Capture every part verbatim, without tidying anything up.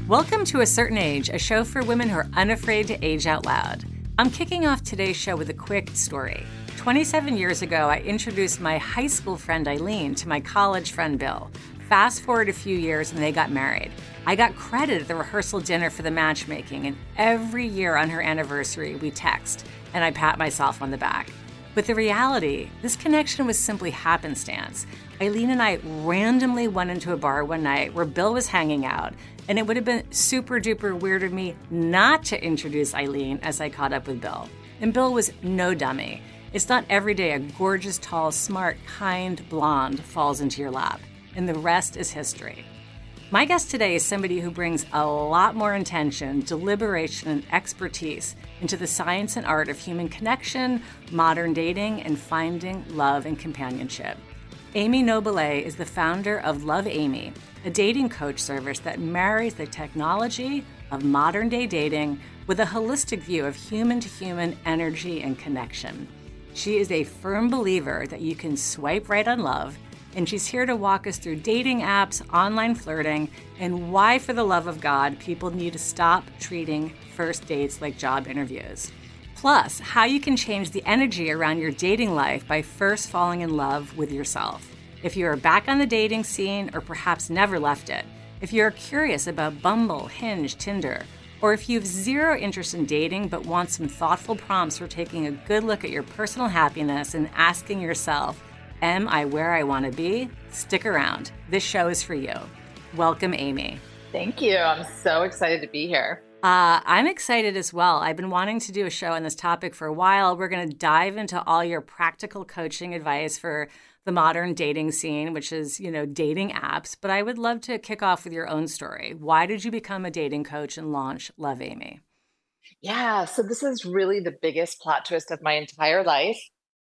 Welcome to A Certain Age, a show for women who are unafraid to age out loud. I'm kicking off today's show with a quick story. twenty-seven years ago, I introduced my high school friend Eileen to my college friend Bill. Fast forward a few years and they got married. I got credit at the rehearsal dinner for the matchmaking, and every year on her anniversary, we text, and I pat myself on the back. But the reality, this connection was simply happenstance. Eileen and I randomly went into a bar one night where Bill was hanging out, and it would have been super duper weird of me not to introduce Eileen as I caught up with Bill. And Bill was no dummy. It's not every day a gorgeous, tall, smart, kind blonde falls into your lap. And the rest is history. My guest today is somebody who brings a lot more intention, deliberation, and expertise into the science and art of human connection, modern dating, and finding love and companionship. Amy Nobilet is the founder of Love Amy, a dating coach service that marries the technology of modern-day dating with a holistic view of human-to-human energy and connection. She is a firm believer that you can swipe right on love, and she's here to walk us through dating apps, online flirting, and why, for the love of God, people need to stop treating first dates like job interviews. Plus, how you can change the energy around your dating life by first falling in love with yourself. If you are back on the dating scene or perhaps never left it, if you are curious about Bumble, Hinge, Tinder, or if you have zero interest in dating but want some thoughtful prompts for taking a good look at your personal happiness and asking yourself, am I where I want to be? Stick around. This show is for you. Welcome, Amy. Thank you. I'm so excited to be here. Uh, I'm excited as well. I've been wanting to do a show on this topic for a while. We're going to dive into all your practical coaching advice for the modern dating scene, which is, you know, dating apps. But I would love to kick off with your own story. Why did you become a dating coach and launch Love Amy? Yeah, so this is really the biggest plot twist of my entire life.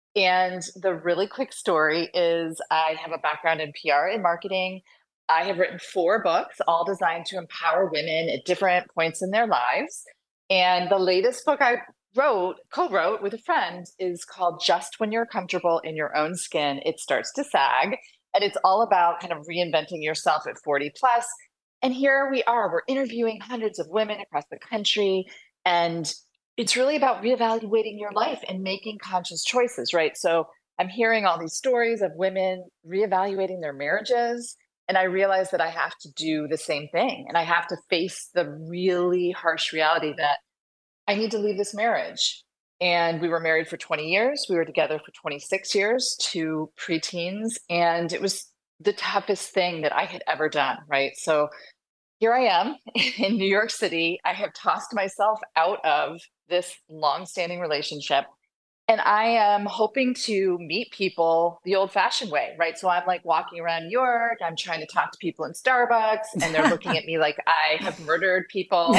And the really quick story is I have a background in P R and marketing. I have written four books, all designed to empower women at different points in their lives. And the latest book I wrote, co-wrote with a friend is called Just When You're Comfortable in Your Own Skin, It Starts to Sag. And it's all about kind of reinventing yourself at forty plus. And here we are, we're interviewing hundreds of women across the country. And it's really about reevaluating your life and making conscious choices, right? So I'm hearing all these stories of women reevaluating their marriages. And I realized that I have to do the same thing. And I have to face the really harsh reality that I need to leave this marriage. And we were married for twenty years. We were together for twenty-six years, two preteens. And it was the toughest thing that I had ever done, right? So here I am in New York City. I have tossed myself out of this long-standing relationship. And I am hoping to meet people the old-fashioned way, right? So I'm like walking around New York. I'm trying to talk to people in Starbucks, and they're looking at me like I have murdered people.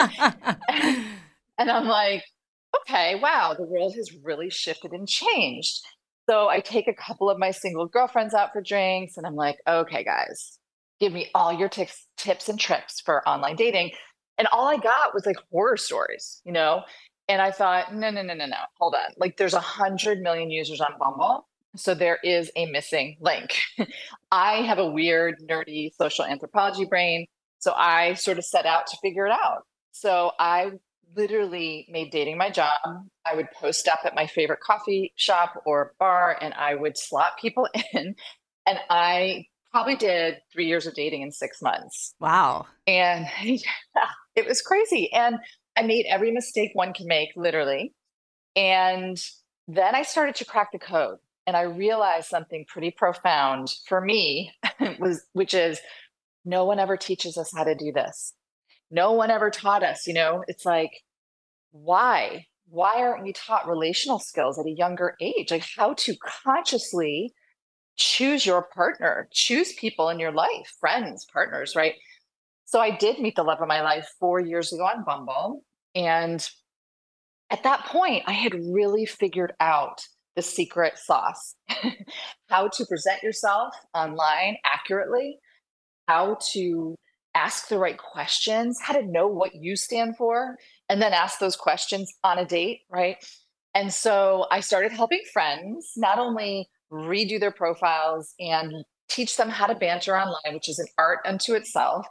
And I'm like, okay, wow, the world has really shifted and changed. So I take a couple of my single girlfriends out for drinks, and I'm like, okay, guys, give me all your tips, tips and tricks for online dating. And all I got was like horror stories, you know? And I thought, no, no, no, no, no, hold on. Like there's a hundred million users on Bumble. So there is a missing link. I have a weird, nerdy social anthropology brain. So I sort of set out to figure it out. So I literally made dating my job. I would post up at my favorite coffee shop or bar, and I would slot people in. And I probably did three years of dating in six months. Wow. And yeah, it was crazy. And I made every mistake one can make, literally. And then I started to crack the code. And I realized something pretty profound for me, was, which is no one ever teaches us how to do this. No one ever taught us, you know, it's like, why? Why aren't we taught relational skills at a younger age? Like how to consciously choose your partner, choose people in your life, friends, partners, right? So I did meet the love of my life four years ago on Bumble. And at that point, I had really figured out the secret sauce, how to present yourself online accurately, how to ask the right questions, how to know what you stand for, and then ask those questions on a date, right? And so I started helping friends not only redo their profiles and teach them how to banter online, which is an art unto itself,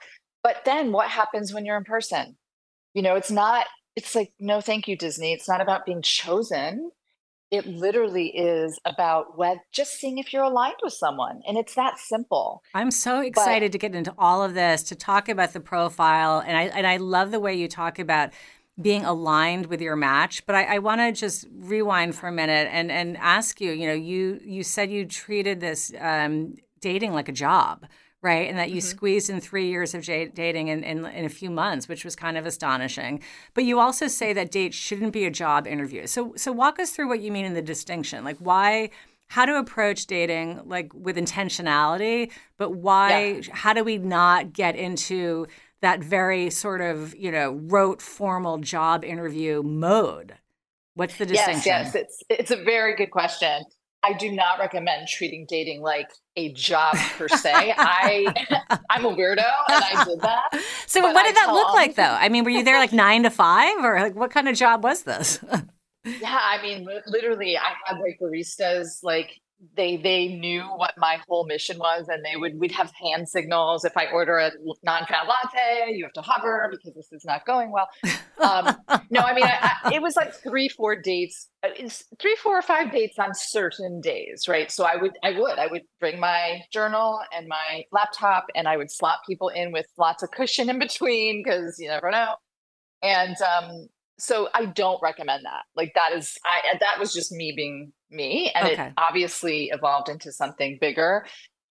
But then what happens when you're in person? You know, it's not, it's like, no, thank you, Disney. It's not about being chosen. It literally is about what, just seeing if you're aligned with someone. And it's that simple. I'm so But excited to get into all of this, to talk about the profile. And I, and I love the way you talk about being aligned with your match. But I, I want to just rewind for a minute and, and ask you, you know, you, you said you treated this um, dating like a job, right? And that you Mhm. squeezed in three years of j- dating in, in, in a few months, which was kind of astonishing. But you also say that dates shouldn't be a job interview. So, so walk us through what you mean in the distinction. Like why, how to approach dating like with intentionality, but yeah, why, how do we not get into that very sort of, you know, rote formal job interview mode? What's the yes, yes, distinction? it's it's a very good question. I do not recommend treating dating like a job per se. I I'm a weirdo and I did that, So but what I did that tell look all like the though? I mean, were you there like nine to five or like what kind of job was this? yeah, I mean, li- literally, I had like baristas, like they they knew what my whole mission was, and they would we'd have hand signals. If I order a l- non-fat latte, you have to hover because this is not going well. Um, no, I mean, I, I, it was like three, four dates, uh, it's three, four or five dates on certain days, right? So I would, I would, I would bring my journal and my laptop, and I would slot people in with lots of cushion in between because you never know. And um, so I don't recommend that. Like that is, I that was just me being me, and it Okay. obviously evolved into something bigger.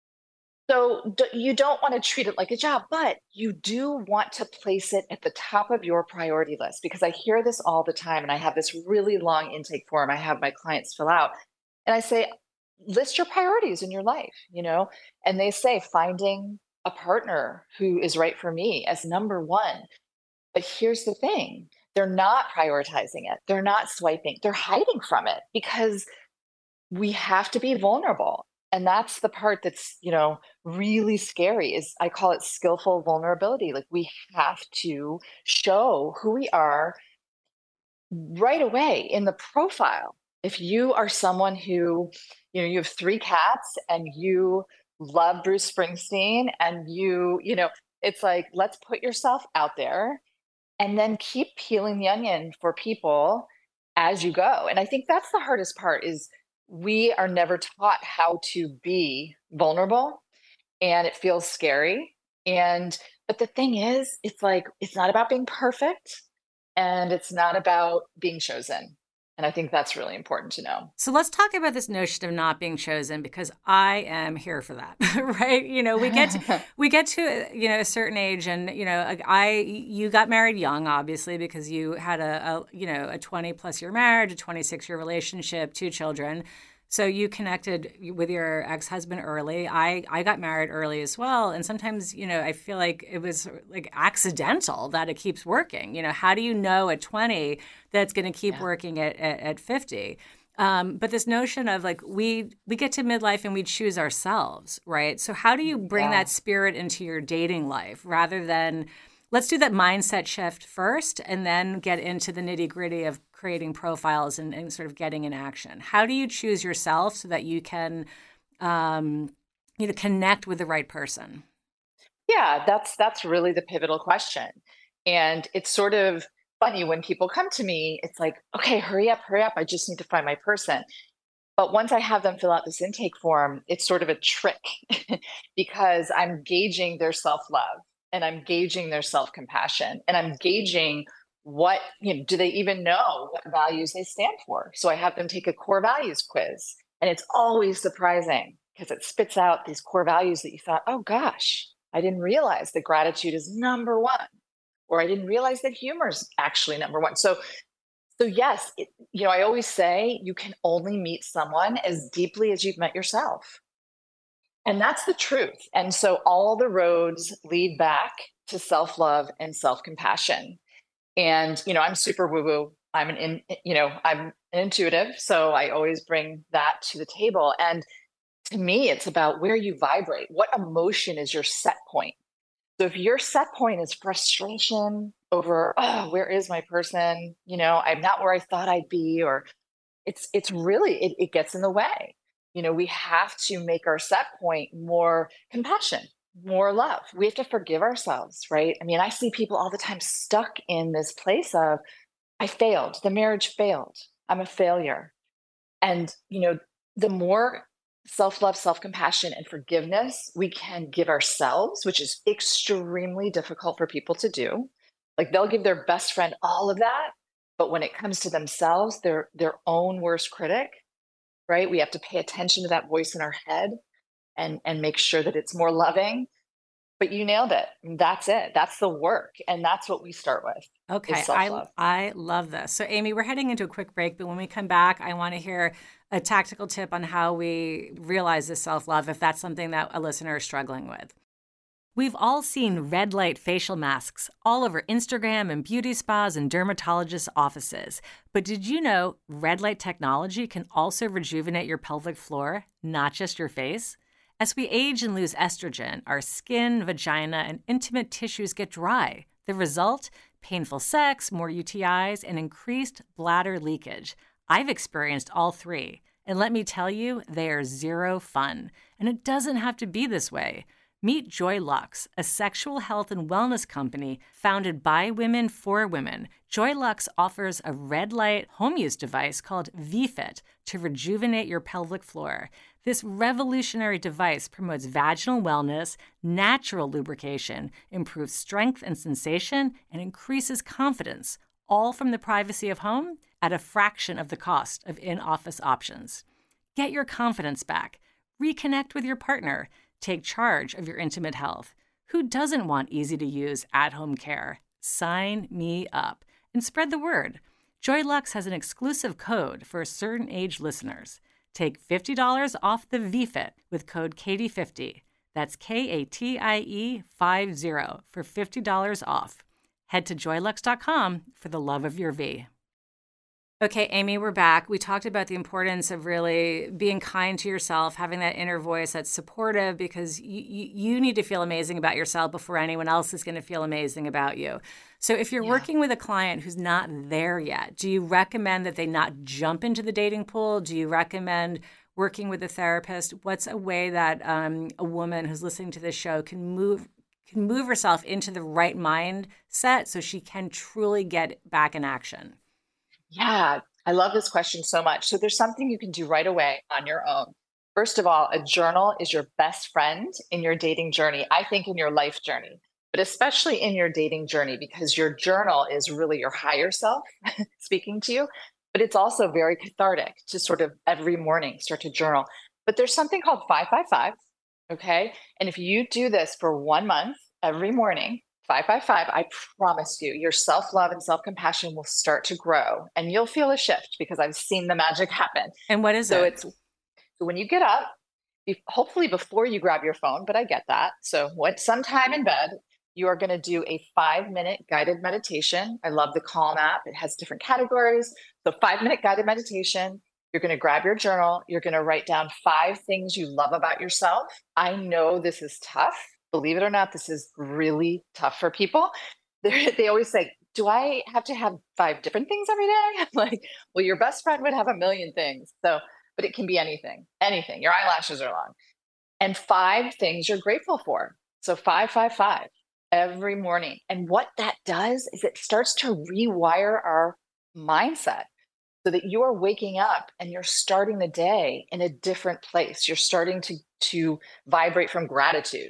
So d- you don't want to treat it like a job, but you do want to place it at the top of your priority list because I hear this all the time, and I have this really long intake form I have my clients fill out, and I say, list your priorities in your life, you know, and they say finding a partner who is right for me as number one. But here's the thing, they're not prioritizing it. They're not swiping. They're hiding from it because we have to be vulnerable. And that's the part that's, you know, really scary is I call it skillful vulnerability. Like we have to show who we are right away in the profile. If you are someone who, you know, you have three cats and you love Bruce Springsteen and you, you know, it's like, let's put yourself out there and then keep peeling the onion for people as you go. And I think that's the hardest part is we are never taught how to be vulnerable and it feels scary. And but the thing is, it's like it's not about being perfect and it's not about being chosen. And I think that's really important to know. So let's talk about this notion of not being chosen because I am here for that, right? You know, we get to, we get to you know a certain age, and you know, like, I you got married young, obviously, because you had a, a you know a twenty plus year marriage, a twenty six year relationship, two children. So you connected with your ex husband early. I I got married early as well, and sometimes you know I feel like it was like accidental that it keeps working. You know, how do you know at twenty that it's going to keep Yeah. working at at, at fifty? Um, but this notion of like we we get to midlife and we choose ourselves, right? So how do you bring Yeah. that spirit into your dating life rather than let's do that mindset shift first and then get into the nitty gritty of creating profiles and, and sort of getting in action. How do you choose yourself so that you can, um, you know, connect with the right person? Yeah, that's that's really the pivotal question. And it's sort of funny when people come to me, it's like, okay, hurry up, hurry up. I just need to find my person. But once I have them fill out this intake form, it's sort of a trick because I'm gauging their self love and I'm gauging their self compassion and I'm gauging what, you know, do they even know what values they stand for? So I have them take a core values quiz. And it's always surprising because it spits out these core values that you thought, oh gosh, I didn't realize that gratitude is number one, or I didn't realize that humor is actually number one. So so yes, it, you know, I always say you can only meet someone as deeply as you've met yourself. And that's the truth. And so all the roads lead back to self-love and self-compassion. And you know, I'm super woo-woo. I'm an in, you know, I'm an intuitive, so I always bring that to the table. And to me, it's about where you vibrate. What emotion is your set point? So if your set point is frustration over, oh, where is my person? You know, I'm not where I thought I'd be, or it's it's really it, it gets in the way. You know, we have to make our set point more compassion, more love. We have to forgive ourselves, right? I mean, I see people all the time stuck in this place of, I failed, the marriage failed, I'm a failure. And, you know, the more self love, self compassion, and forgiveness we can give ourselves, which is extremely difficult for people to do. Like they'll give their best friend all of that. But when it comes to themselves, they're their own worst critic, right? We have to pay attention to that voice in our head and and make sure that it's more loving. But you nailed it. That's it. That's the work. And that's what we start with is Okay, I self-love. I love this. So Amy, we're heading into a quick break, but when we come back, I want to hear a tactical tip on how we realize this self-love if that's something that a listener is struggling with. We've all seen red light facial masks all over Instagram and beauty spas and dermatologists' offices. But did you know red light technology can also rejuvenate your pelvic floor, not just your face? As we age and lose estrogen, our skin, vagina, and intimate tissues get dry. The result? Painful sex, more U T Is, and increased bladder leakage. I've experienced all three. And let me tell you, they are zero fun. And it doesn't have to be this way. Meet JoyLuxe, a sexual health and wellness company founded by women for women. JoyLuxe offers a red light home use device called V-Fit to rejuvenate your pelvic floor. This revolutionary device promotes vaginal wellness, natural lubrication, improves strength and sensation, and increases confidence, all from the privacy of home at a fraction of the cost of in-office options. Get your confidence back. Reconnect with your partner. Take charge of your intimate health. Who doesn't want easy-to-use at-home care? Sign me up and spread the word. JoyLuxe has an exclusive code for certain age listeners. Take fifty dollars off the V-Fit with code Katie fifty. That's K A T I E fifty for fifty dollars off. Head to joy lux dot com for the love of your V. Okay, Amy, we're back. We talked about the importance of really being kind to yourself, having that inner voice that's supportive because you, you, you need to feel amazing about yourself before anyone else is going to feel amazing about you. So if you're Yeah. working with a client who's not there yet, do you recommend that they not jump into the dating pool? Do you recommend working with a therapist? What's a way that um, a woman who's listening to this show can move can move herself into the right mindset so she can truly get back in action? Yeah, I love this question so much. So there's something you can do right away on your own. First of all, a journal is your best friend in your dating journey, I think in your life journey, but especially in your dating journey, because your journal is really your higher self speaking to you, but it's also very cathartic to sort of every morning start to journal. But there's something called five five five, okay? And if you do this for one month every morning, five five five, I promise you, your self love and self compassion will start to grow and you'll feel a shift because I've seen the magic happen. And what is So it? it's so when you get up, be- hopefully before you grab your phone, but I get that. So what sometime in bed, you are going to do a five minute guided meditation. I love the Calm app. It has different categories. So five minute guided meditation. You're going to grab your journal. You're going to write down five things you love about yourself. I know this is tough. Believe it or not, this is really tough for people. They're, they always say, do I have to have five different things every day? I'm like, well, your best friend would have a million things. So, but it can be anything, anything. Your eyelashes are long. And five things you're grateful for. So five, five, five every morning. And what that does is it starts to rewire our mindset so that you are waking up and you're starting the day in a different place. You're starting to, to vibrate from gratitude.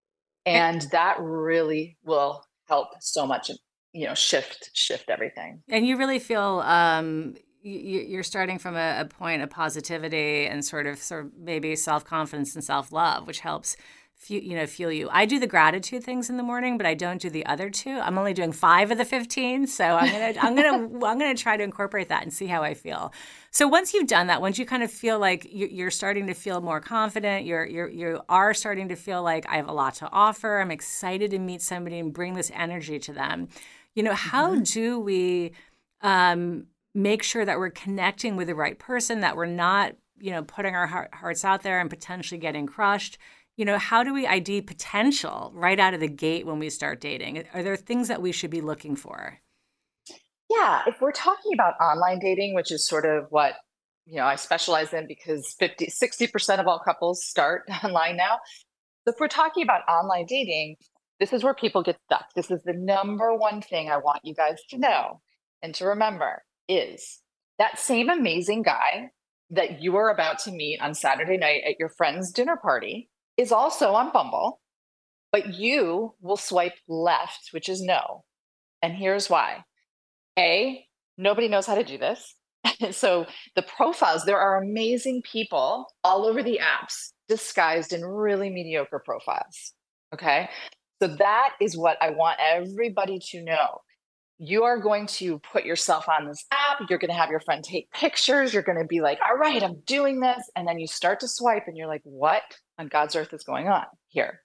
And that really will help so much, you know, shift, shift everything. And you really feel um, you, you're starting from a, a point of positivity and sort of, sort of maybe self-confidence and self-love, which helps, fu- you know, fuel you. I do the gratitude things in the morning, but I don't do the other two. I'm only doing five of the fifteen, so I'm gonna, I'm gonna, I'm gonna try to incorporate that and see how I feel. So once you've done that, once you kind of feel like you- you're starting to feel more confident, you're, you're, you are starting to feel like I have a lot to offer. I'm excited to meet somebody and bring this energy to them. You know, how Mhm. do we um, make sure that we're connecting with the right person, that we're not, you know, putting our heart, hearts out there and potentially getting crushed? You know, how do we I D potential right out of the gate when we start dating? Are there things that we should be looking for? Yeah, if we're talking about online dating, which is sort of what, you know, I specialize in because fifty, sixty percent of all couples start online now. So if we're talking about online dating, this is where people get stuck. This is the number one thing I want you guys to know and to remember is that same amazing guy that you are about to meet on Saturday night at your friend's dinner party is also on Bumble, but you will swipe left, which is no. And here's why. A, nobody knows how to do this. So the profiles, there are amazing people all over the apps disguised in really mediocre profiles. Okay. So that is what I want everybody to know. You are going to put yourself on this app. You're going to have your friend take pictures. You're going to be like, all right, I'm doing this. And then you start to swipe and you're like, what on God's earth is going on here?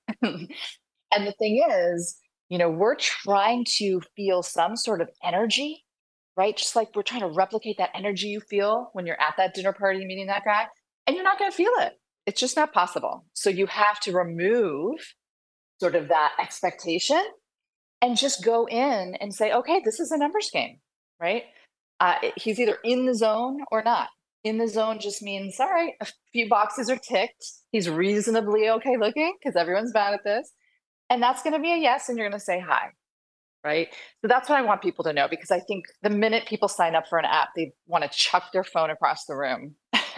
And the thing is, you know, we're trying to feel some sort of energy, right? Just like we're trying to replicate that energy you feel when you're at that dinner party meeting that guy, and you're not going to feel it. It's just not possible. So you have to remove sort of that expectation and just go in and say, okay, this is a numbers game, right? Uh, he's either in the zone or not. In the zone just means, all right, a few boxes are ticked. He's reasonably okay looking because everyone's bad at this. And that's going to be a yes, and you're going to say hi, right? So that's what I want people to know, because I think the minute people sign up for an app, they want to chuck their phone across the room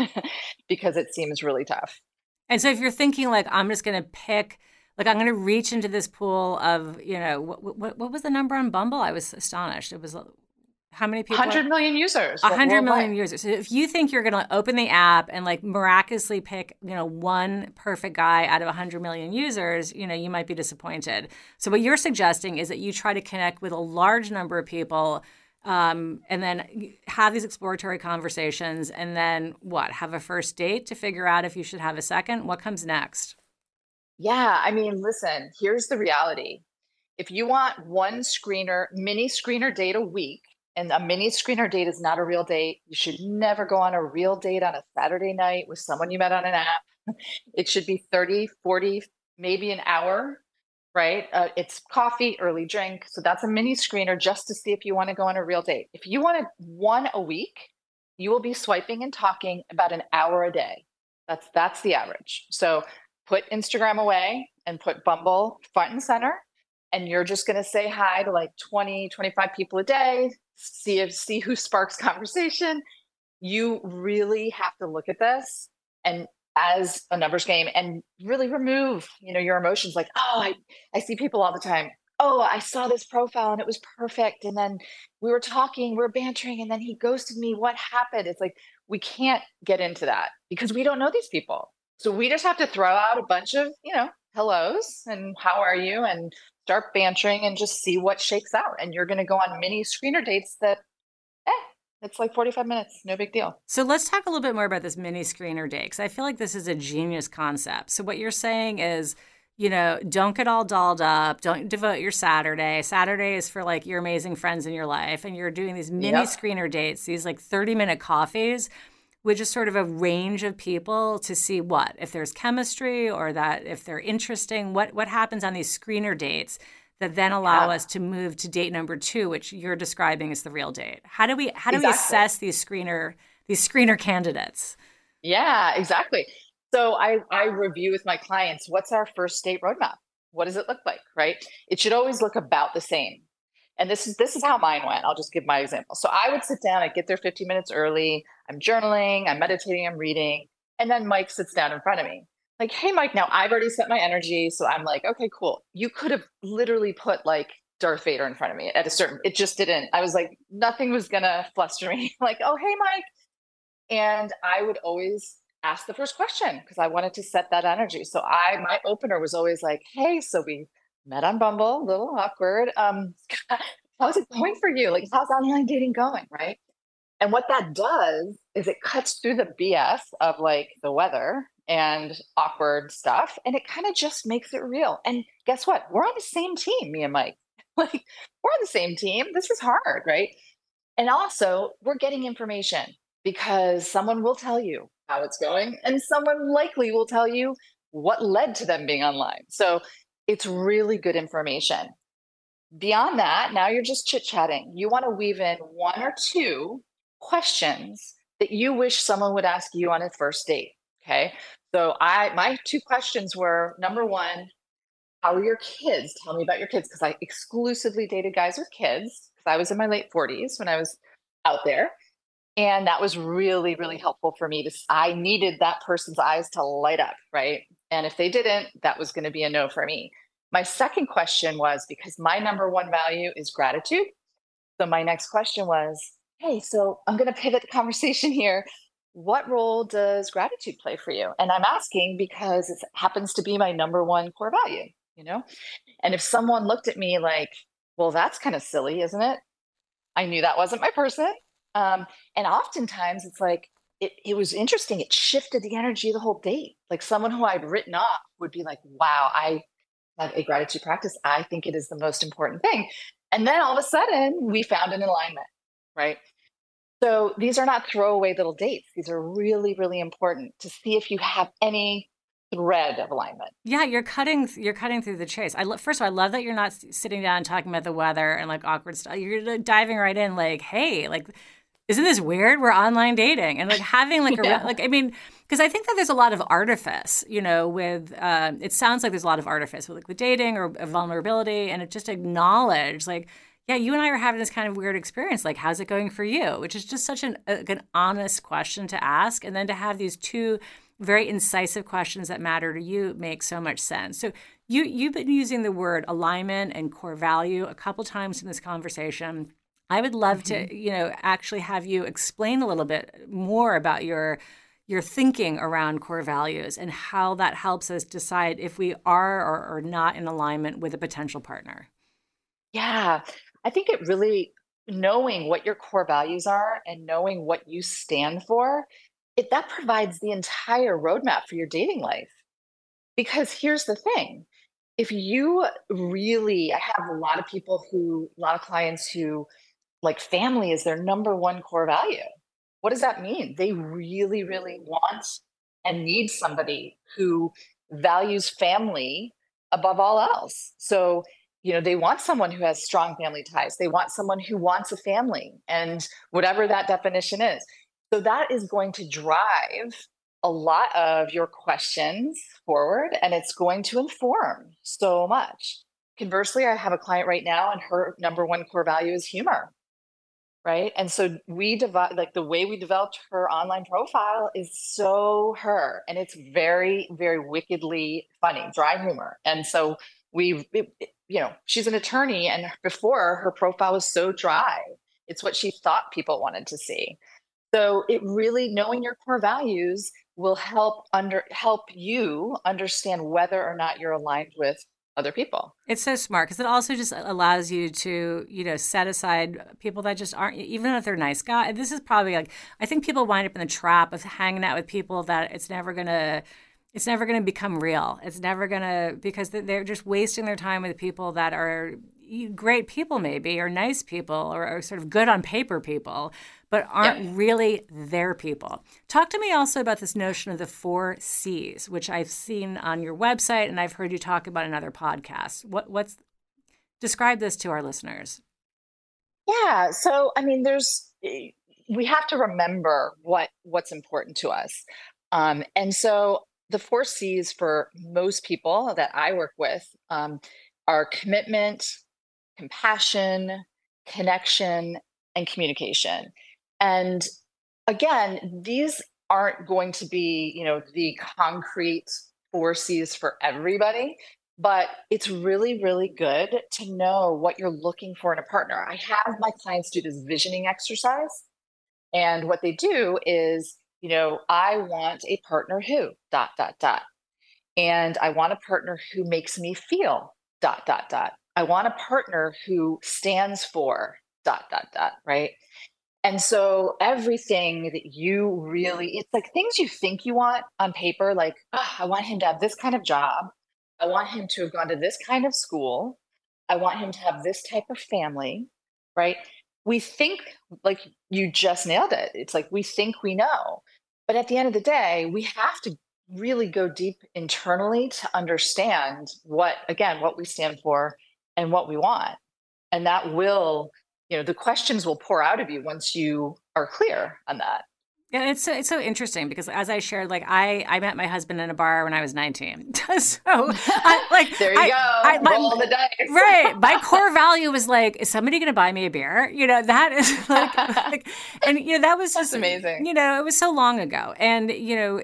because it seems really tough. And so if you're thinking like, I'm just going to pick, like I'm going to reach into this pool of, you know, what, what, what was the number on Bumble? I was astonished. It was how many people? one hundred million users. one hundred million users. So if you think you're going to open the app and like miraculously pick, you know, one perfect guy out of one hundred million users, you know, you might be disappointed. So what you're suggesting is that you try to connect with a large number of people, um, and then have these exploratory conversations, and then what? Have a first date to figure out if you should have a second? What comes next? Yeah, I mean, listen, here's the reality. If you want one screener, mini screener date a week, and a mini screener date is not a real date, you should never go on a real date on a Saturday night with someone you met on an app. It should be thirty, forty, maybe an hour, right? Uh, it's coffee, early drink. So that's a mini screener just to see if you want to go on a real date. If you want one a week, you will be swiping and talking about an hour a day. That's that's the average. So put Instagram away and put Bumble front and center. And you're just going to say hi to like twenty, twenty-five people a day, see if, see who sparks conversation. You really have to look at this and as a numbers game and really remove, you know, your emotions. Like, oh, I, I see people all the time. Oh, I saw this profile and it was perfect. And then we were talking, we were bantering, and then he ghosted me. What happened? It's like, we can't get into that because we don't know these people. So we just have to throw out a bunch of, you know, hellos and how are you, and start bantering and just see what shakes out. And you're going to go on mini screener dates that, eh, it's like forty-five minutes, no big deal. So let's talk a little bit more about this mini screener date, because I feel like this is a genius concept. So what you're saying is, you know, don't get all dolled up. Don't devote your Saturday. Saturday is for like your amazing friends in your life. And you're doing these mini yep. screener dates, these like thirty minute coffees with just sort of a range of people to see what, if there's chemistry or that if they're interesting, what, what happens on these screener dates that then allow yeah. us to move to date number two, which you're describing as the real date. How do we, how do exactly. we assess these screener, these screener candidates? Yeah, exactly. So I, I review with my clients, what's our first date roadmap? What does it look like, right? It should always look about the same. And this is this is how mine went. I'll just give my example. So I would sit down, I'd get there fifteen minutes early. I'm journaling, I'm meditating, I'm reading. And then Mike sits down in front of me. Like, hey, Mike, now I've already set my energy. So I'm like, okay, cool. You could have literally put like Darth Vader in front of me at a certain, it just didn't. I was like, nothing was going to fluster me. Like, oh, hey, Mike. And I would always ask the first question because I wanted to set that energy. So I, my opener was always like, hey, so we met on Bumble, a little awkward. Um, how's it going for you? Like, how's online dating going, right? And what that does is it cuts through the B S of like the weather and awkward stuff, and it kind of just makes it real. And guess what? We're on the same team, me and Mike. Like, we're on the same team. This is hard, right? And also, we're getting information because someone will tell you how it's going, and someone likely will tell you what led to them being online. So it's really good information. Beyond that, now you're just chit-chatting. You want to weave in one or two questions that you wish someone would ask you on a first date, okay? So I my two questions were, number one, how are your kids? Tell me about your kids, because I exclusively dated guys with kids because I was in my late forties when I was out there. And that was really, really helpful for me to s- I needed that person's eyes to light up, right? And if they didn't, that was going to be a no for me. My second question was, because my number one value is gratitude. So my next question was, hey, so I'm going to pivot the conversation here. What role does gratitude play for you? And I'm asking because it happens to be my number one core value, you know? And if someone looked at me like, well, that's kind of silly, isn't it? I knew that wasn't my person. Um, and oftentimes it's like, it, it was interesting. It shifted the energy of the whole date. Like someone who I'd written off would be like, wow, I have a gratitude practice. I think it is the most important thing. And then all of a sudden we found an alignment, right? So these are not throwaway little dates. These are really, really important to see if you have any thread of alignment. Yeah, you're cutting you're cutting through the chase. I lo- first of all, I love that you're not s- sitting down and talking about the weather and like awkward stuff. You're like, diving right in, like, hey, like, isn't this weird? We're online dating and like having like a real, Yeah. like I mean, because I think that there's a lot of artifice, you know, with uh, it sounds like there's a lot of artifice with like with dating or uh, vulnerability, and it just acknowledge like. Yeah, you and I are having this kind of weird experience. Like, how's it going for you? Which is just such an, a, an honest question to ask. And then to have these two very incisive questions that matter to you make so much sense. So you you've been using the word alignment and core value a couple times in this conversation. I would love Mhm. to, you know, actually have you explain a little bit more about your your thinking around core values and how that helps us decide if we are or are not in alignment with a potential partner. Yeah. I think it really, knowing what your core values are and knowing what you stand for, it that provides the entire roadmap for your dating life. Because here's the thing. If you really, I have a lot of people who, a lot of clients who like family is their number one core value. What does that mean? They really, really want and need somebody who values family above all else. So, you know, they want someone who has strong family ties. They want someone who wants a family and whatever that definition is. So that is going to drive a lot of your questions forward and it's going to inform so much. Conversely, I have a client right now and her number one core value is humor, right? And so we divide, like the way we developed her online profile is so her, and it's very, very wickedly funny, dry humor. And so we, it- it- you know, she's an attorney, and before her profile was so dry. It's what she thought people wanted to see. So it really knowing your core values will help under help you understand whether or not you're aligned with other people. It's so smart because it also just allows you to, you know, set aside people that just aren't, even if they're nice guys. This is probably like, I think people wind up in the trap of hanging out with people that it's never going to, it's never going to become real. It's never going to, because they're just wasting their time with people that are great people, maybe, or nice people, or, or sort of good on paper people, but Yep. aren't really their people. Talk to me also about this notion of the four C's, which I've seen on your website and I've heard you talk about in other podcasts. What, what's describe this to our listeners? Yeah. So I mean, there's eh, we have to remember what what's important to us. Um, and so the four C's for most people that I work with um, are commitment, compassion, connection, and communication. And again, these aren't going to be, you know, the concrete four C's for everybody, but it's really, really good to know what you're looking for in a partner. I have my clients do this visioning exercise, and what they do is, you know, I want a partner who dot dot dot, and I want a partner who makes me feel dot dot dot. I want a partner who stands for dot dot dot, right? And so everything that you really, it's like things you think you want on paper, like, "Ah, I want him to have this kind of job. I want him to have gone to this kind of school. I want him to have this type of family," right? We think like you just nailed it. It's like we think we know. But at the end of the day, we have to really go deep internally to understand what, again, what we stand for and what we want. And that will, you know, the questions will pour out of you once you are clear on that. Yeah, it's so, it's so interesting because as I shared, like I, I met my husband in a bar when I was nineteen. so I, like there you I, go, I, my, roll the dice. Right. My core value was like, is somebody going to buy me a beer? You know, that is like, like and you know, that was That's just amazing. You know, it was so long ago, and you know.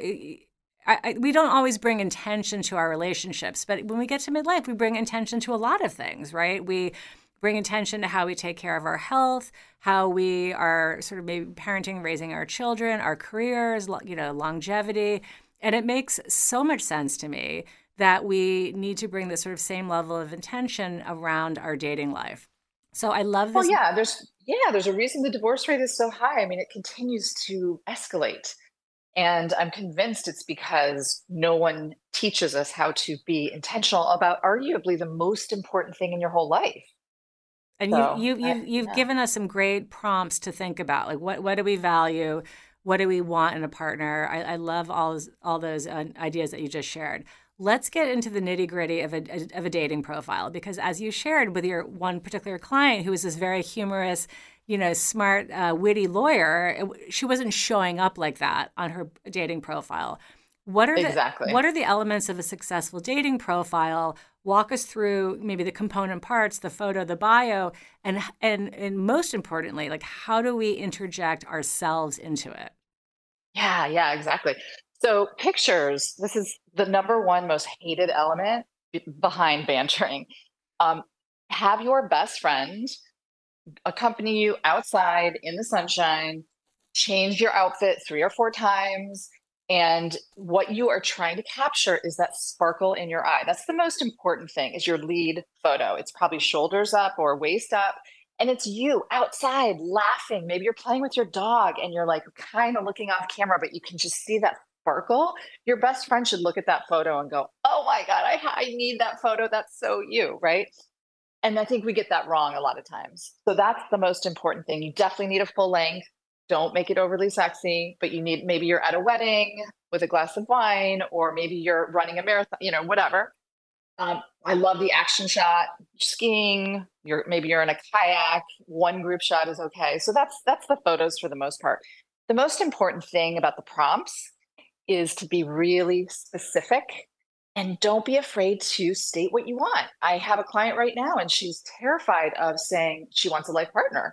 I, I, we don't always bring intention to our relationships, but when we get to midlife, we bring intention to a lot of things, right? We bring attention to how we take care of our health, how we are sort of maybe parenting, raising our children, our careers, you know, longevity. And it makes so much sense to me that we need to bring this sort of same level of intention around our dating life. So I love Well, this. yeah, there's yeah, there's a reason the divorce rate is so high. I mean, it continues to escalate. And I'm convinced it's because no one teaches us how to be intentional about arguably the most important thing in your whole life. And you, So, you, I, you've, you've yeah. given us some great prompts to think about, like what, what do we value? What do we want in a partner? I, I love all those, all those uh, ideas that you just shared. Let's get into the nitty gritty of a, of a dating profile, because as you shared with your one particular client, who was this very humorous, you know, smart, uh, witty lawyer, she wasn't showing up like that on her dating profile. What are the Exactly. what are the elements of a successful dating profile? Walk us through maybe the component parts, the photo, the bio, and and and most importantly, like how do we interject ourselves into it? Yeah, yeah, exactly. So pictures, this is the number one most hated element be- behind bantering. Um, have your best friend accompany you outside in the sunshine, change your outfit three or four times. And what you are trying to capture is that sparkle in your eye. That's the most important thing, is your lead photo. It's probably shoulders up or waist up. And it's you outside laughing. Maybe you're playing with your dog and you're like kind of looking off camera, but you can just see that sparkle. Your best friend should look at that photo and go, oh my God, I, I need that photo. That's so you, right? And I think we get that wrong a lot of times. So that's the most important thing. You definitely need a full length. Don't make it overly sexy, but you need, maybe you're at a wedding with a glass of wine, or maybe you're running a marathon, you know, whatever. Um, I love the action shot, skiing, you're maybe you're in a kayak, one group shot is okay. So that's that's the photos for the most part. The most important thing about the prompts is to be really specific, and don't be afraid to state what you want. I have a client right now and she's terrified of saying she wants a life partner.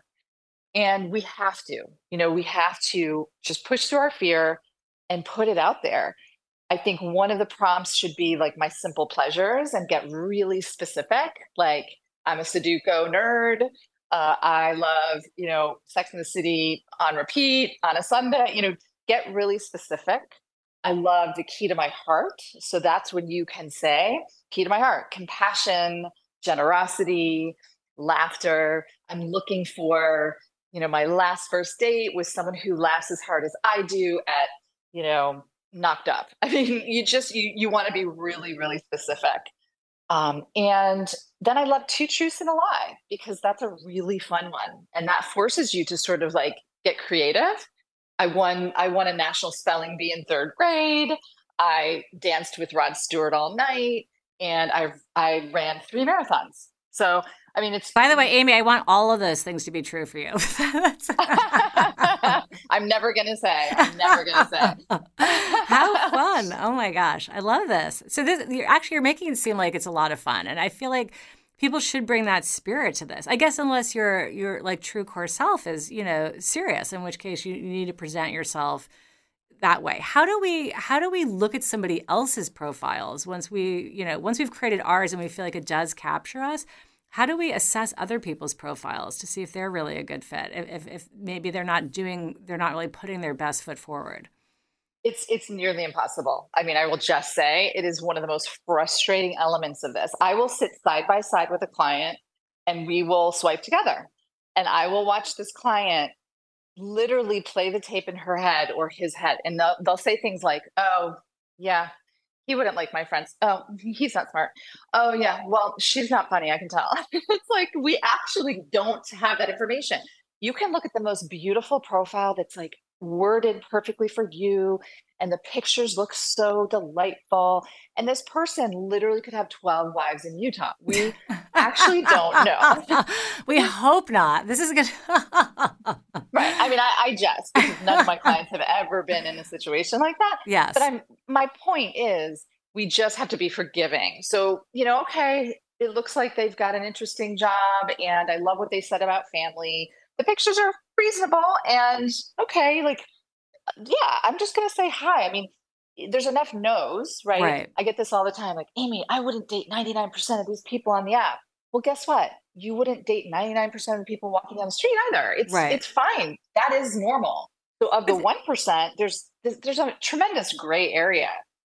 And we have to, you know, we have to just push through our fear and put it out there. I think one of the prompts should be like my simple pleasures and get really specific. Like, I'm a Sudoku nerd. Uh, I love, you know, Sex in the City on repeat on a Sunday, you know, get really specific. I love the key to my heart. So that's when you can say, key to my heart, compassion, generosity, laughter. I'm looking for, you know, my last first date with someone who laughs as hard as I do at, you know, knocked up. I mean, you just, you, you want to be really, really specific. Um, and then I love two truths and a lie, because that's a really fun one. And that forces you to sort of like get creative. I won, I won a national spelling bee in third grade. I danced with Rod Stewart all night, and I, I ran three marathons. So, I mean, it's. By the way, Amy, I want all of those things to be true for you. I'm never going to say. I'm never going to say. How fun. Oh my gosh. I love this. So this, you're actually, you're making it seem like it's a lot of fun. And I feel like people should bring that spirit to this. I guess unless your your like true core self is, you know, serious, in which case you, you need to present yourself that way. How do we how do we look at somebody else's profiles once we, you know, once we've created ours and we feel like it does capture us? How do we assess other people's profiles to see if they're really a good fit? If, if, if maybe they're not doing, they're not really putting their best foot forward? It's it's nearly impossible. I mean, I will just say it is one of the most frustrating elements of this. I will sit side by side with a client and we will swipe together. And I will watch this client literally play the tape in her head or his head. And they'll, they'll say things like, oh, yeah, he wouldn't like my friends. Oh, he's not smart. Oh, yeah, well, she's not funny, I can tell. It's like we actually don't have that information. You can look at the most beautiful profile that's like worded perfectly for you, and the pictures look so delightful. And this person literally could have twelve wives in Utah. We actually don't know. We hope not. This is good. Right. I mean, I, I jest because none of my clients have ever been in a situation like that. But Yes. I'm my point is we just have to be forgiving. So, you know, okay, it looks like they've got an interesting job and I love what they said about family. The pictures are reasonable and okay, like yeah, I'm just gonna say hi. I mean, there's enough no's, right? Right. I get this all the time, like, Amy, I wouldn't date ninety-nine percent of these people on the app. Well, guess what? You wouldn't date ninety-nine percent of the people walking down the street either. It's Right. it's fine. That is normal. So of the But one percent, there's there's there's a tremendous gray area.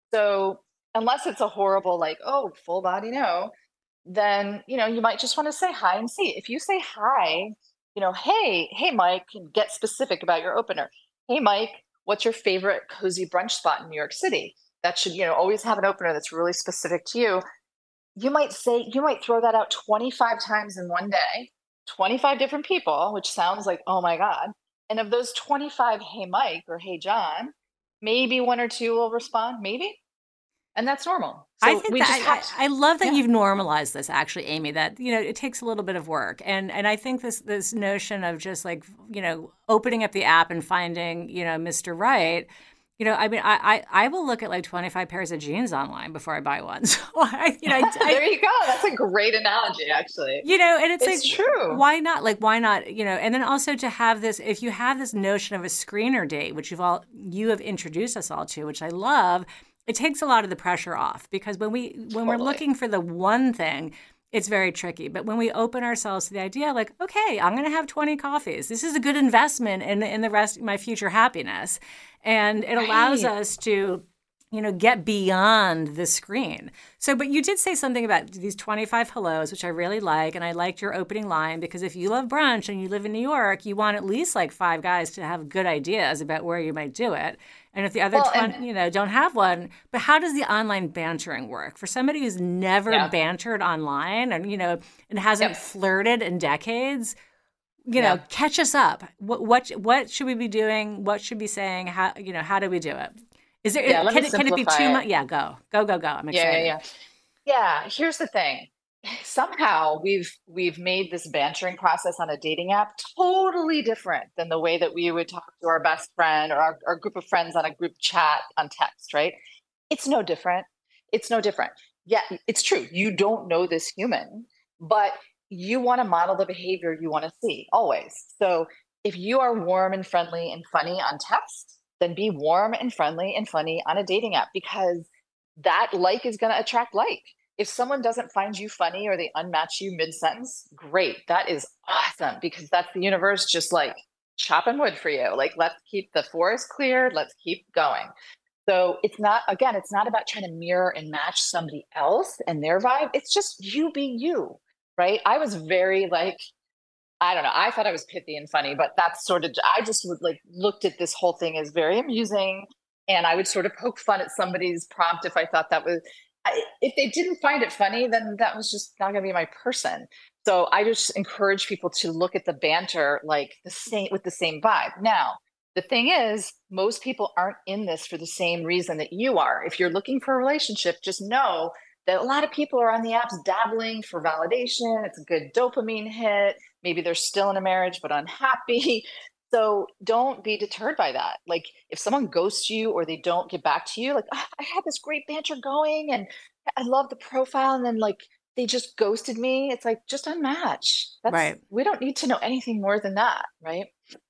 So unless it's a horrible, like, oh, full body no, then you know, you might just want to say hi and see. If you say hi, you know, hey, hey Mike, and get specific about your opener. Hey Mike, what's your favorite cozy brunch spot in New York City? That should, you know, always have an opener that's really specific to you. You might say, you might throw that out twenty-five times in one day, twenty-five different people, which sounds like, oh my God. And of those twenty-five, hey Mike or hey John, maybe one or two will respond, maybe. And that's normal. I So think we that just have to, I, I I love that yeah, you've normalized this actually, Amy, that, you know, it takes a little bit of work. And and I think this this notion of just like, you know, opening up the app and finding, you know, mister Right, you know, I mean, I, I, I will look at like twenty-five pairs of jeans online before I buy one. So I, you know, I, I there you go. That's a great analogy, actually. you know, and it's It's like, true. why not? Like, why not? You know, and then also to have this, if you have this notion of a screener date, which you've all, you have introduced us all to, which I love, it takes a lot of the pressure off because when we, when we're Totally. looking for the one thing, it's very tricky. But when we open ourselves to the idea, like, okay, I'm going to have twenty coffees. This is a good investment in, in the rest of my future happiness. And it allows Right. us to, you know, get beyond the screen. So, but you did say something about these twenty-five hellos, which I really like. And I liked your opening line because if you love brunch and you live in New York, you want at least like five guys to have good ideas about where you might do it. And if the other Well, twenty, and you know, don't have one, but how does the online bantering work for somebody who's never yeah, bantered online and, you know, and hasn't yep, flirted in decades? You know, yeah. catch us up. What what what should we be doing? What should we be saying? How, you know, how do we do it? Is there Yeah, let me can it can it be too simplify it. much? Yeah, go go go go. I'm Yeah, yeah, excited. yeah. Yeah, here's the thing. Somehow we've we've made this bantering process on a dating app totally different than the way that we would talk to our best friend or our, our group of friends on a group chat on text, right? It's no different. It's no different. Yeah, it's true. You don't know this human, but you want to model the behavior you want to see always. So if you are warm and friendly and funny on text, then be warm and friendly and funny on a dating app because that like is going to attract like. If someone doesn't find you funny or they unmatch you mid sentence, great. That is awesome because that's the universe just like chopping wood for you. Like, let's keep the forest cleared. Let's keep going. So it's not, again, it's not about trying to mirror and match somebody else and their vibe. It's just you be you, right? I was very like, I don't know. I thought I was pithy and funny, but that's sort of, I just would like looked at this whole thing as very amusing. And I would sort of poke fun at somebody's prompt if I thought that was, I, if they didn't find it funny, then that was just not going to be my person. So I just encourage people to look at the banter like the same with the same vibe. Now, the thing is, most people aren't in this for the same reason that you are. If you're looking for a relationship, just know that a lot of people are on the apps dabbling for validation. It's a good dopamine hit. Maybe they're still in a marriage but unhappy. So don't be deterred by that. Like if someone ghosts you or they don't get back to you, like "Ah, I had this great banter going and I love the profile, and then like they just ghosted me. It's like just unmatch. That's Right. we don't need to know anything more than that, right?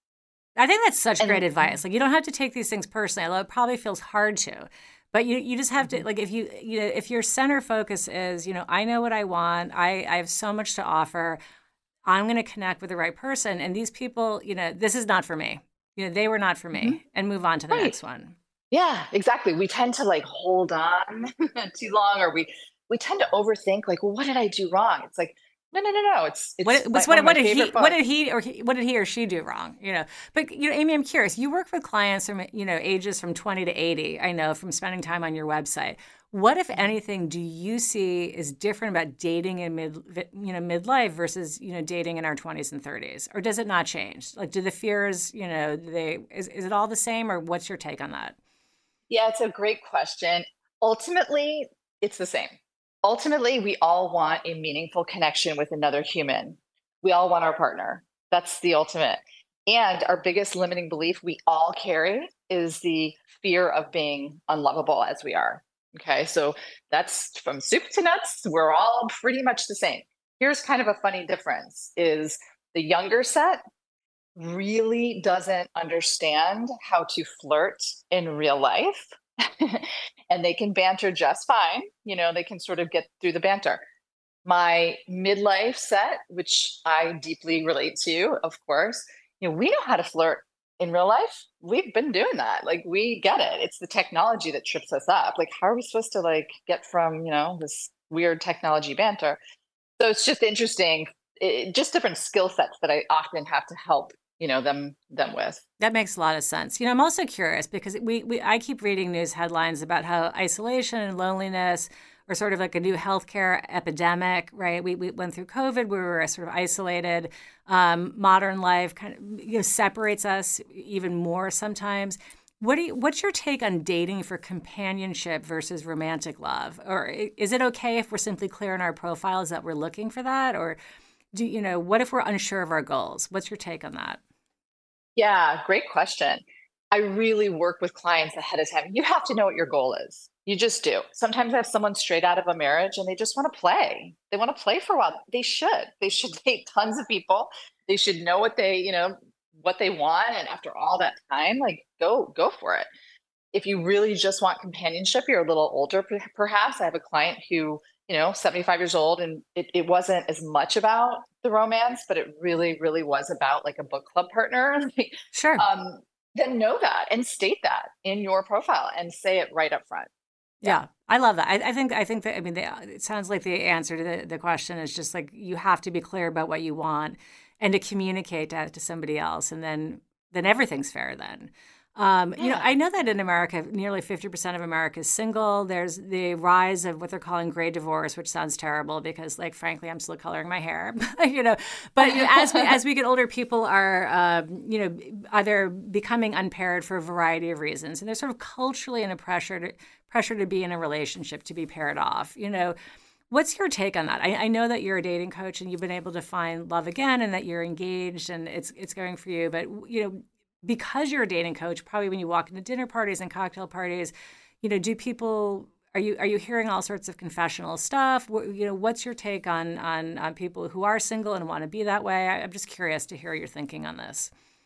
I think that's such great And advice. Like you don't have to take these things personally, although it probably feels hard to. But you you just have to mhm, like if you you know if your center focus is, you know, I know what I want. I I have so much to offer. I'm going to connect with the right person, and these people, you know, this is not for me. You know, they were not for mhm, me, and move on to the right. next one. Yeah, exactly. We tend to like hold on too long, or we we tend to overthink. Like, well, what did I do wrong? It's like, no, no, no, no. It's What it's my, what's one what of my what did he favorite what books. did he or he, what did he or she do wrong? You know, but you know, Amy, I'm curious. You work with clients from you know ages from twenty to eighty. I know from spending time on your website. What, if Mhm. anything, do you see is different about dating in mid you know midlife versus you know dating in our twenties and thirties, or does it not change? Like, do the fears you know they is is it all the same, or what's your take on that? Yeah, it's a great question. Ultimately, it's the same. Ultimately, we all want a meaningful connection with another human. We all want our partner. That's the ultimate. And our biggest limiting belief we all carry is the fear of being unlovable as we are. Okay. So that's from soup to nuts. We're all pretty much the same. Here's kind of a funny difference is the younger set really doesn't understand how to flirt in real life. And they can banter just fine. You know, they can sort of get through the banter. My midlife set, which I deeply relate to, of course, you know, we know how to flirt in real life. We've been doing that. Like we get it. It's the technology that trips us up. Like, how are we supposed to like get from, you know, this weird technology banter? So it's just interesting, it, just different skill sets that I often have to help, you know, them them with. That makes a lot of sense. You know, I'm also curious because we, we I keep reading news headlines about how isolation and loneliness are sort of like a new healthcare epidemic, right? We we went through COVID, we were sort of isolated. Um, modern life kind of you know separates us even more sometimes. What do you, what's your take on dating for companionship versus romantic love? Or is it okay if we're simply clear in our profiles that we're looking for that? Or do you know what if we're unsure of our goals? What's your take on that? Yeah, great question. I really work with clients ahead of time. You have to know what your goal is. You just do. Sometimes I have someone straight out of a marriage and they just want to play. They want to play for a while. They should. They should date tons of people. They should know what they, you know, what they want. And after all that time, like go, go for it. If you really just want companionship, you're a little older, per- perhaps. I have a client who, you know, seventy-five years old, and it, it wasn't as much about the romance, but it really, really was about like a book club partner. Sure. um, then know that and state that in your profile and say it right up front. Yeah, I love that. I, I think I think that I mean, the, it sounds like the answer to the, the question is just like you have to be clear about what you want and to communicate that to somebody else, and then then everything's fair. Then, um, Yeah. you know, I know that in America, nearly fifty percent of America is single. There's the rise of what they're calling gray divorce, which sounds terrible because, like, frankly, I'm still coloring my hair, you know. But you know, as we as we get older, people are, um, you know, either becoming unpaired for a variety of reasons, and they're sort of culturally in a pressure to pressure to be in a relationship, to be paired off. You know, what's your take on that? I, I know that you're a dating coach and you've been able to find love again, and that you're engaged and it's it's going for you. But you know, because you're a dating coach, probably when you walk into dinner parties and cocktail parties, you know, do people are you are you hearing all sorts of confessional stuff? What, you know, what's your take on on on people who are single and want to be that way? I, I'm just curious to hear your thinking on this.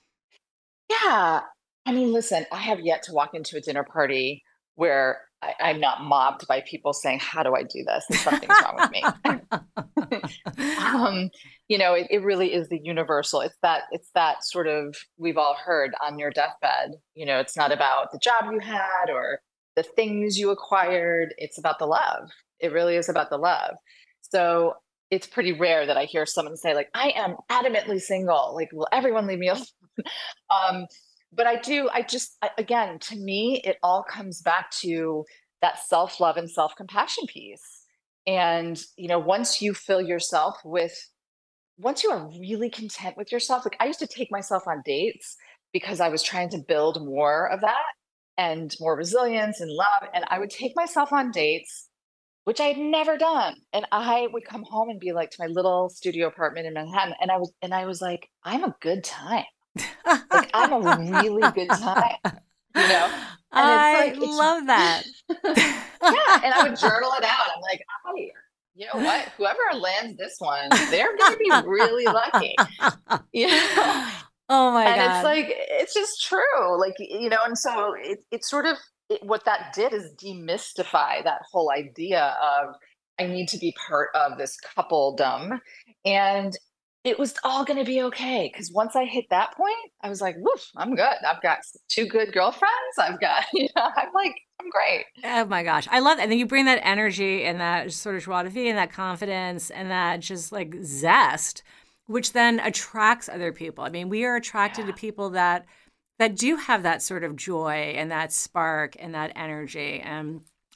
Yeah. I mean, listen, I have yet to walk into a dinner party where I, I'm not mobbed by people saying, "How do I do this?" And something's wrong with me. um, you know, it, it really is the universal. It's that it's that sort of we've all heard on your deathbed. You know, it's not about the job you had or the things you acquired. It's about the love. It really is about the love. So it's pretty rare that I hear someone say, like, "I am adamantly single. Like, will everyone leave me alone?" um, but I do, I just, I- again, to me, it all comes back to that self love and self compassion piece. And, you know, once you fill yourself with, once you are really content with yourself, like I used to take myself on dates because I was trying to build more of that and more resilience and love. And I would take myself on dates, which I had never done. And I would come home and be like to my little studio apartment in Manhattan. And I was, and I was like, I'm a good time. Like I'm a really good time, you know? And it's I like, love that. it's, yeah. And I would journal it out. I'm like, I, you know what? Whoever lands this one, they're going to be really lucky, you know? Oh my And it's God. like, it's just true. Like, you know, and so it, it's sort of it, what that did is demystify that whole idea of I need to be part of this coupledom. And it was all going to be okay. Because once I hit that point, I was like, woof, I'm good. I've got two good girlfriends. I've got, you know, I'm like, I'm great. Oh my gosh. I love that. And then you bring that energy and that sort of joie de vivre and that confidence and that just like zest, which then attracts other people. I mean, we are attracted Yeah. to people that that do have that sort of joy and that spark and that energy. And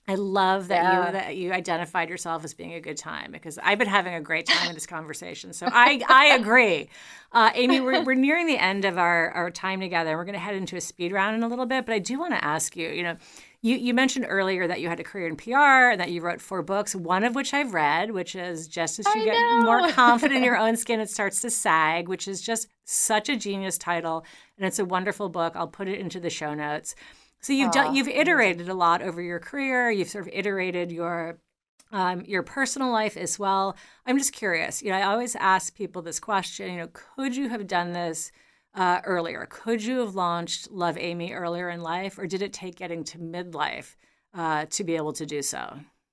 I love that Yeah. you that you identified yourself as being a good time, because I've been having a great time in this conversation. So I I agree. Uh, Amy, we're, we're nearing the end of our, our time together. We're going to head into a speed round in a little bit, but I do want to ask you, you know, you, you mentioned earlier that you had a career in P R and that you wrote four books, one of which I've read, which is Just As You I Get know. More Confident in Your Own Skin, It Starts to Sag, which is just such a genius title. And it's a wonderful book. I'll put it into the show notes. So you've done, Aw, you've iterated a lot over your career. You've sort of iterated your um, your personal life as well. I'm just curious. You know, I always ask people this question. You know, could you have done this uh, earlier? Could you have launched Love Amy earlier in life, or did it take getting to midlife uh, to be able to do so?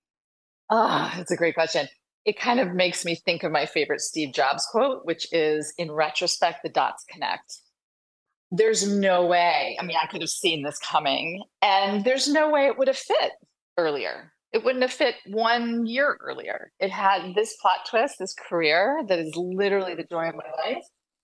Ah, that's a great question. It kind of makes me think of my favorite Steve Jobs quote, which is, "In retrospect, the dots connect." There's no way. I mean, I could have seen this coming, and there's no way it would have fit earlier. It wouldn't have fit one year earlier. It had this plot twist, this career that is literally the joy of my life.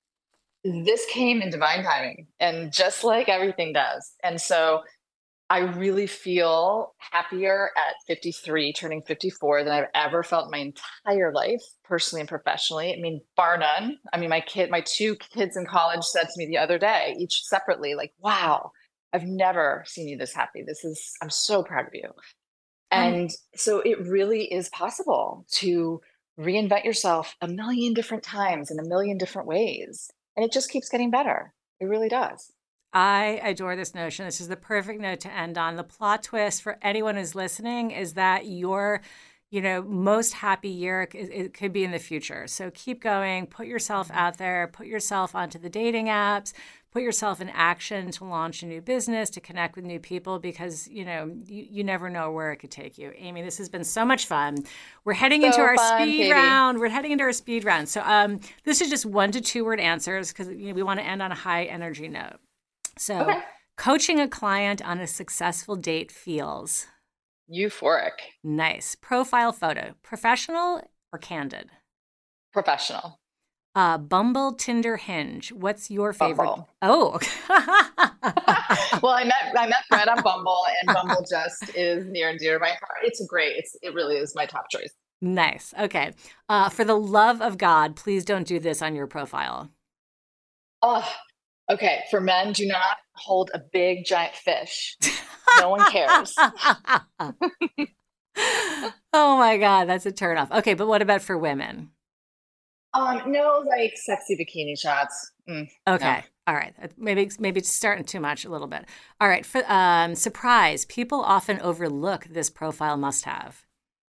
This came in divine timing, and just like everything does. And so I really feel happier at fifty-three, turning fifty-four, than I've ever felt in my entire life, personally and professionally. I mean, bar none. I mean, my kid, my two kids in college said to me the other day, each separately, like, "Wow, I've never seen you this happy. This is, I'm so proud of you." Um, And so it really is possible to reinvent yourself a million different times in a million different ways. And it just keeps getting better. It really does. I adore this notion. This is the perfect note to end on. The plot twist for anyone who's listening is that your, you know, most happy year, it, it could be in the future. So keep going, put yourself out there, put yourself onto the dating apps, put yourself in action to launch a new business, to connect with new people, because, you know, you, you never know where it could take you. Amy, this has been so much fun. We're heading into So our fun, speed Katie. round. We're heading into our speed round. So um, this is just one to two word answers, because, you know, we want to end on a high energy note. So Okay. coaching a client on a successful date feels Euphoric, nice. Profile photo, professional or candid? professional. Uh, Bumble, Tinder, Hinge. What's your favorite? Bumble. Oh, Well, I met I met Fred on Bumble, and Bumble just is near and dear to my heart. It's great. It's it really is my top choice. nice. Okay. Uh, for the love of God, please don't do this on your profile. Oh, okay. For men, do not hold a big giant fish. No one cares. Oh my God, that's a turnoff. Okay, but what about for women? Um, no, like sexy bikini shots. Mm, Okay. All right. Uh, Maybe maybe it's starting too much a little bit. All right. For um, surprise, people often overlook this profile must have.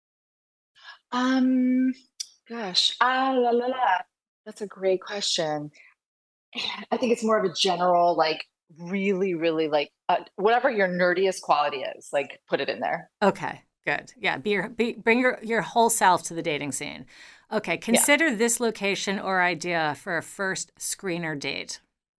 no. Um, gosh, ah, la la la. That's a great question. I think it's more of a general, like, really, really like uh, whatever your nerdiest quality is, like, put it in there. Okay. Good. Yeah. Be your, be, bring your, your whole self to the dating scene. Okay. Consider this location or idea for a first screener date.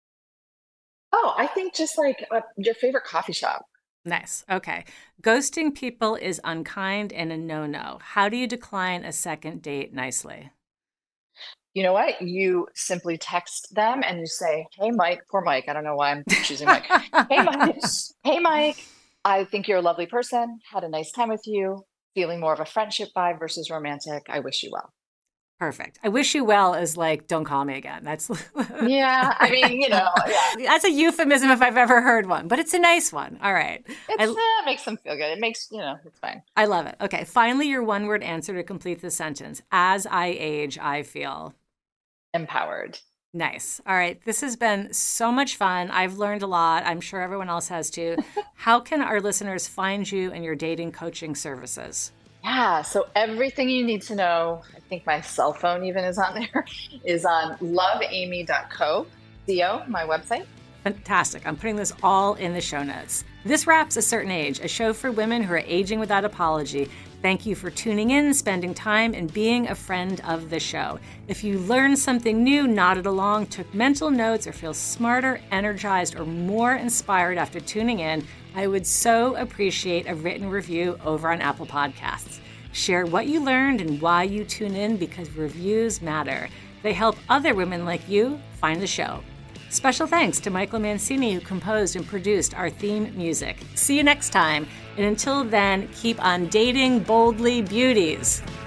Oh, I think just like uh, your favorite coffee shop. Nice. Okay. Ghosting people is unkind and a no-no. How do you decline a second date nicely? You know what? You simply text them and you say, "Hey, Mike," poor Mike. I don't know why I'm choosing Mike. "Hey, Mike. Hey, Mike. I think you're a lovely person. Had a nice time with you. Feeling more of a friendship vibe versus romantic. I wish you well." Perfect. I wish you well is like, don't call me again. That's Yeah, I mean, you know, yeah. that's a euphemism if I've ever heard one, but it's a nice one. All right. It's, I, uh, it makes them feel good. It makes, you know, it's fine. I love it. Okay. Finally, your one word answer to complete the sentence. As I age, I feel. Empowered. Nice. All right. This has been so much fun. I've learned a lot. I'm sure everyone else has too. How can our listeners find you and your dating coaching services? Yeah, so everything you need to know, I think my cell phone even is on there, is on love amy dot co, C O, my website. Fantastic. I'm putting this all in the show notes. This wraps A Certain Age, a show for women who are aging without apology. Thank you for tuning in, spending time, and being a friend of the show. If you learned something new, nodded along, took mental notes, or feel smarter, energized, or more inspired after tuning in, I would so appreciate a written review over on Apple Podcasts. Share what you learned and why you tune in, because reviews matter. They help other women like you find the show. Special thanks to Michael Mancini, who composed and produced our theme music. See you next time, and until then, keep on dating boldly, beauties.